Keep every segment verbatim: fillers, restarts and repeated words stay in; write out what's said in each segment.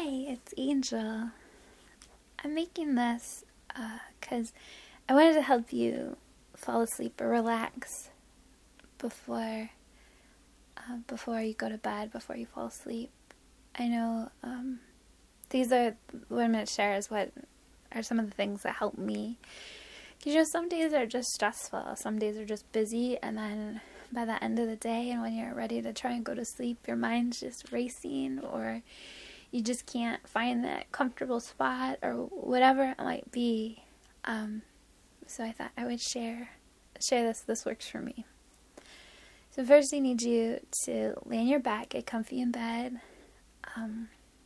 Hi, it's Angel. I'm making this because uh, I wanted to help you fall asleep or relax before uh, before you go to bed, before you fall asleep. I know um, these are what I'm going to share is what are some of the things that help me. Because, you know, some days are just stressful, some days are just busy, and then by the end of the day and when you're ready to try and go to sleep, your mind's just racing, or you just can't find that comfortable spot, or whatever it might be. Um, so I thought I would share share this. This works for me. So first, I need you to lay on your back, get comfy in bed, um,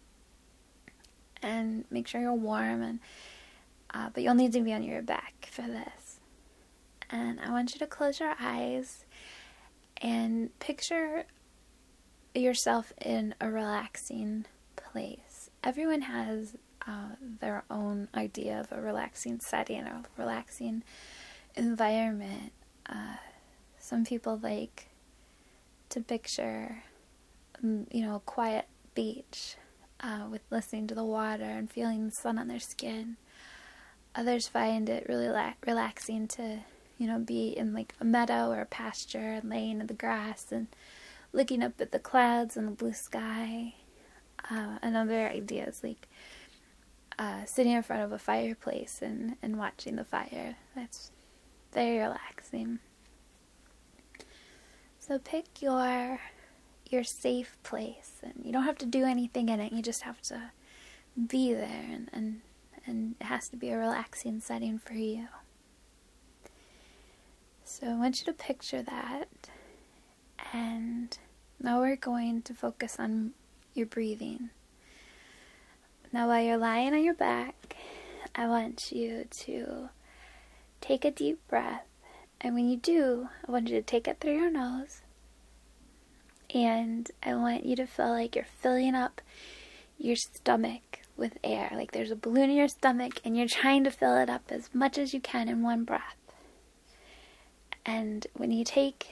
and make sure you're warm. And uh, but you'll need to be on your back for this. And I want you to close your eyes and picture yourself in a relaxing place. Everyone has uh, their own idea of a relaxing setting or relaxing environment. Uh, some people like to picture, you know, a quiet beach uh, with listening to the water and feeling the sun on their skin. Others find it really la- relaxing to, you know, be in like a meadow or a pasture and laying in the grass and looking up at the clouds and the blue sky. Uh, and other ideas like uh, sitting in front of a fireplace and, and watching the fire. That's very relaxing. So pick your your safe place, and you don't have to do anything in it. You just have to be there, and, and, and it has to be a relaxing setting for you. So I want you to picture that, and now we're going to focus on your breathing. Now while you're lying on your back, I want you to take a deep breath. And when you do, I want you to take it through your nose. And I want you to feel like you're filling up your stomach with air. Like there's a balloon in your stomach and you're trying to fill it up as much as you can in one breath. And when you take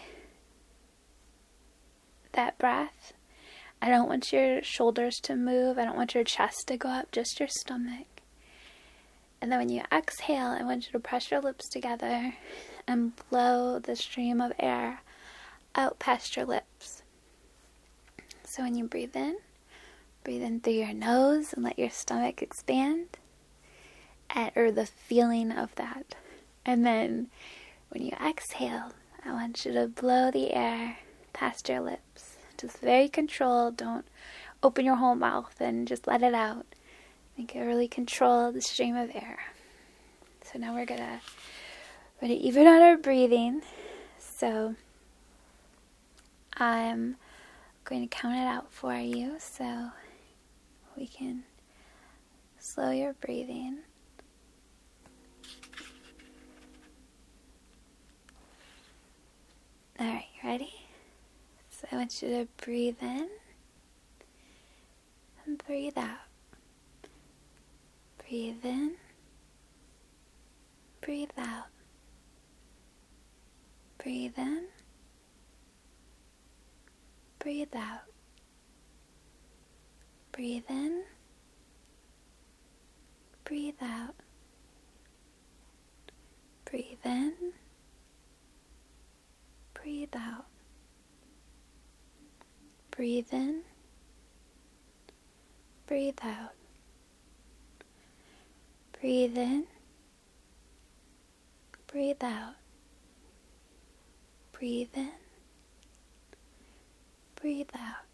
that breath, I don't want your shoulders to move. I don't want your chest to go up, just your stomach. And then when you exhale, I want you to press your lips together and blow the stream of air out past your lips. So when you breathe in, breathe in through your nose and let your stomach expand, at, or the feeling of that. And then when you exhale, I want you to blow the air past your lips. Just very controlled. Don't open your whole mouth and just let it out. Make it really control the stream of air. So now we're gonna we're gonna even out our breathing. So I'm going to count it out for you so we can slow your breathing. All right, you ready? So I want you to breathe in and breathe out. Breathe in, breathe out. Breathe in, breathe out. Breathe in, breathe out. Breathe in, breathe out. Breathe in, breathe out. Breathe in, breathe out. Breathe in, breathe out.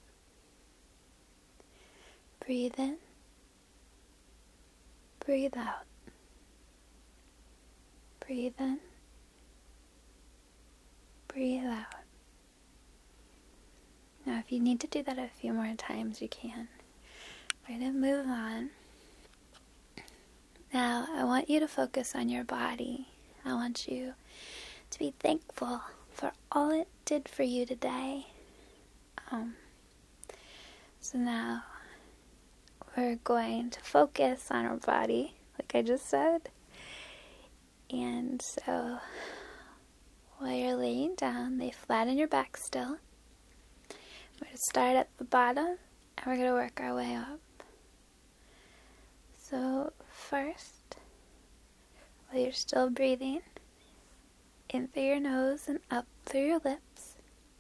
Breathe in, breathe out. Breathe in, breathe out. Now, if you need to do that a few more times, you can. We're going to move on. Now, I want you to focus on your body. I want you to be thankful for all it did for you today. Um, so now, we're going to focus on our body, like I just said. And so, while you're laying down, lay flat on your back still. We're going to start at the bottom, and we're going to work our way up. So first, while you're still breathing, in through your nose and up through your lips,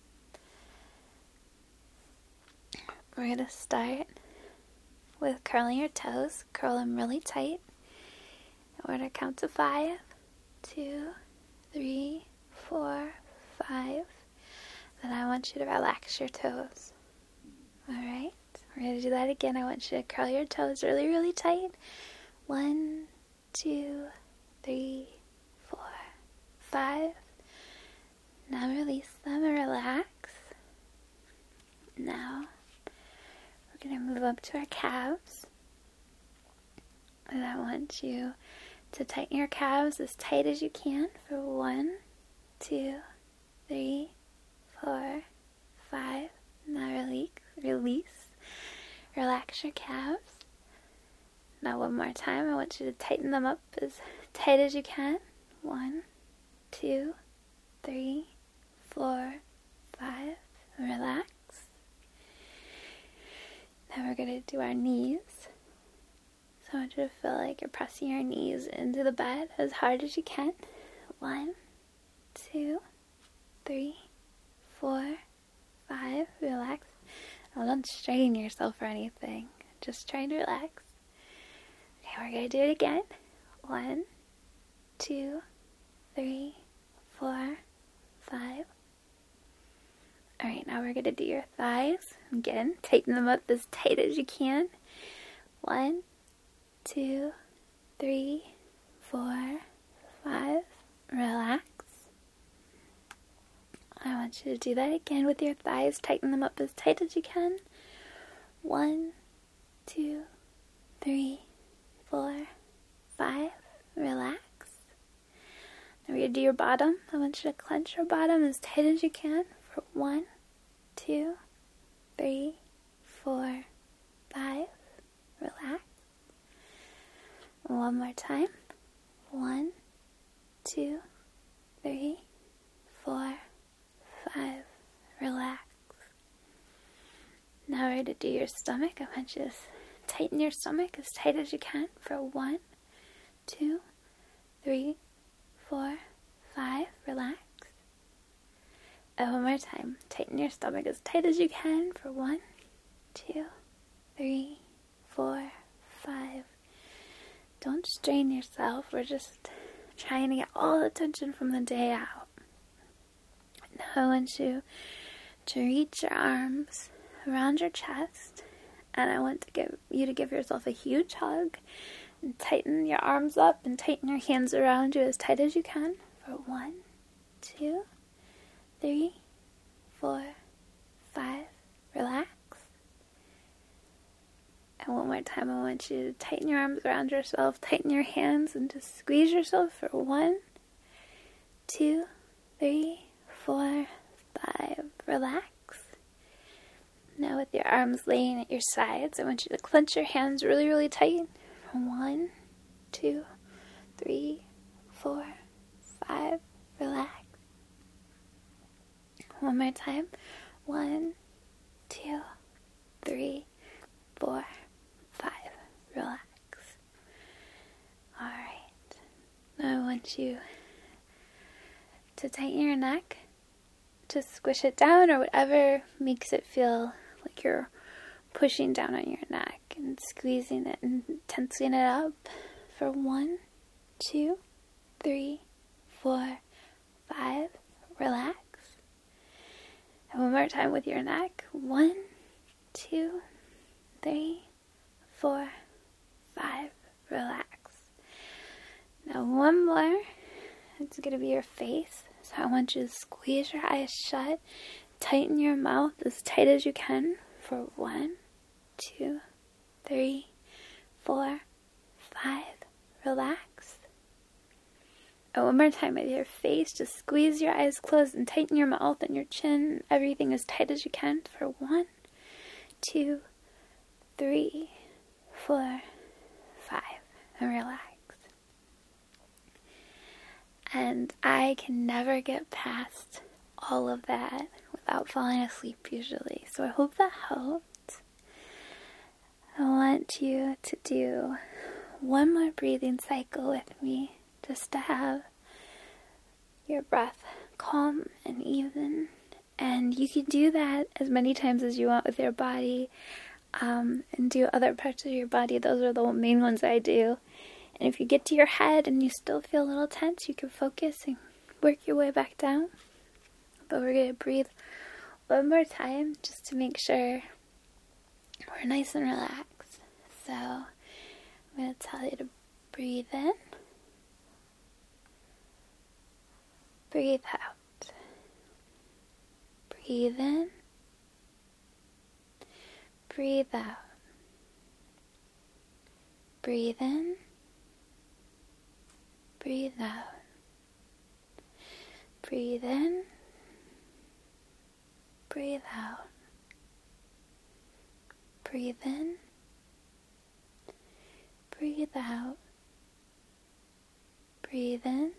we're going to start with curling your toes. Curl them really tight. We're going to count to five, two, three, four, five. Then I want you to relax your toes. Alright, we're going to do that again. I want you to curl your toes really, really tight. One, two, three, four, five. Now release them and relax. Now we're going to move up to our calves. And I want you to tighten your calves as tight as you can for one, two, three, four, five. Now release, release, relax your calves. Now one more time, I want you to tighten them up as tight as you can. One, two, three, four, five. Relax. Now we're going to do our knees. So I want you to feel like you're pressing your knees into the bed as hard as you can. One, two, three, four, five. Relax. Now don't strain yourself or anything. Just try to relax. Okay, we're going to do it again. One, two, three, four, five. Alright, now we're going to do your thighs. Again, tighten them up as tight as you can. One, two, three, four, five. Relax. I want you to do that again with your thighs. Tighten them up as tight as you can. One, two, three, four, five. Relax. Now we're going to do your bottom. I want you to clench your bottom as tight as you can for one, two, three, four, five. Relax. One more time. One, two, three, four, five. Relax. Now we're going to do your stomach. I want you to tighten your stomach as tight as you can for one, two, three, four, five. Relax. And one more time. Tighten your stomach as tight as you can for one, two, three, four, five. Don't strain yourself. We're just trying to get all the tension from the day out. Now I want you to reach your arms around your chest, and I want to give you to give yourself a huge hug and tighten your arms up and tighten your hands around you as tight as you can for one, two, three, four, five. Relax. And one more time, I want you to tighten your arms around yourself, tighten your hands, and just squeeze yourself for one, two, three, four, five. Relax. Now with your arms laying at your sides, I want you to clench your hands really, really tight. One, two, three, four, five. Relax. One more time. One, two, three, four, five. Relax. Alright. Now I want you to tighten your neck. Just squish it down or whatever makes it feel like you're pushing down on your neck and squeezing it and tensing it up for one, two, three, four, five. Relax. And one more time with your neck. One, two, three, four, five. Relax. Now one more. It's going to be your face. So I want you to squeeze your eyes shut. Tighten your mouth as tight as you can for one, two, three, four, five. Relax. And one more time with your face. Just squeeze your eyes closed and tighten your mouth and your chin. Everything as tight as you can for one, two, three, four, five. And relax. And I can never get past all of that without falling asleep usually. So I hope that helped. I want you to do one more breathing cycle with me, just to have your breath calm and even. And you can do that as many times as you want with your body, um, and do other parts of your body. Those are the main ones I do. And if you get to your head and you still feel a little tense, you can focus and work your way back down. But we're going to breathe one more time just to make sure we're nice and relaxed. So I'm going to tell you to breathe in, breathe out, breathe in, breathe out, breathe in, breathe out, breathe in, breathe out, breathe in, breathe out, breathe in,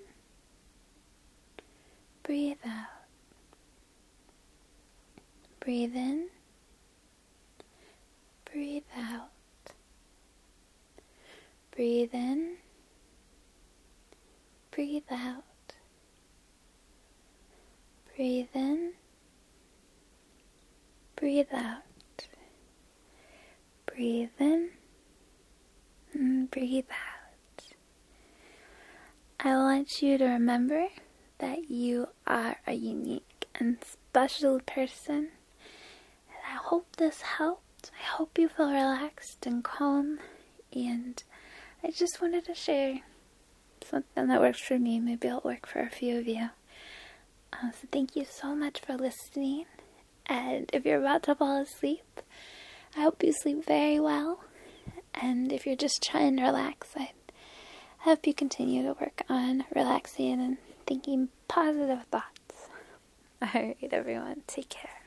breathe out, breathe in, breathe out, breathe in, breathe out, breathe in, breathe out, breathe in, and breathe out. I want you to remember that you are a unique and special person. And I hope this helped. I hope you feel relaxed and calm. And I just wanted to share something that works for me. Maybe it'll work for a few of you. Uh, so thank you so much for listening. And if you're about to fall asleep, I hope you sleep very well. And if you're just trying to relax, I hope you continue to work on relaxing and thinking positive thoughts. Alright, everyone, take care.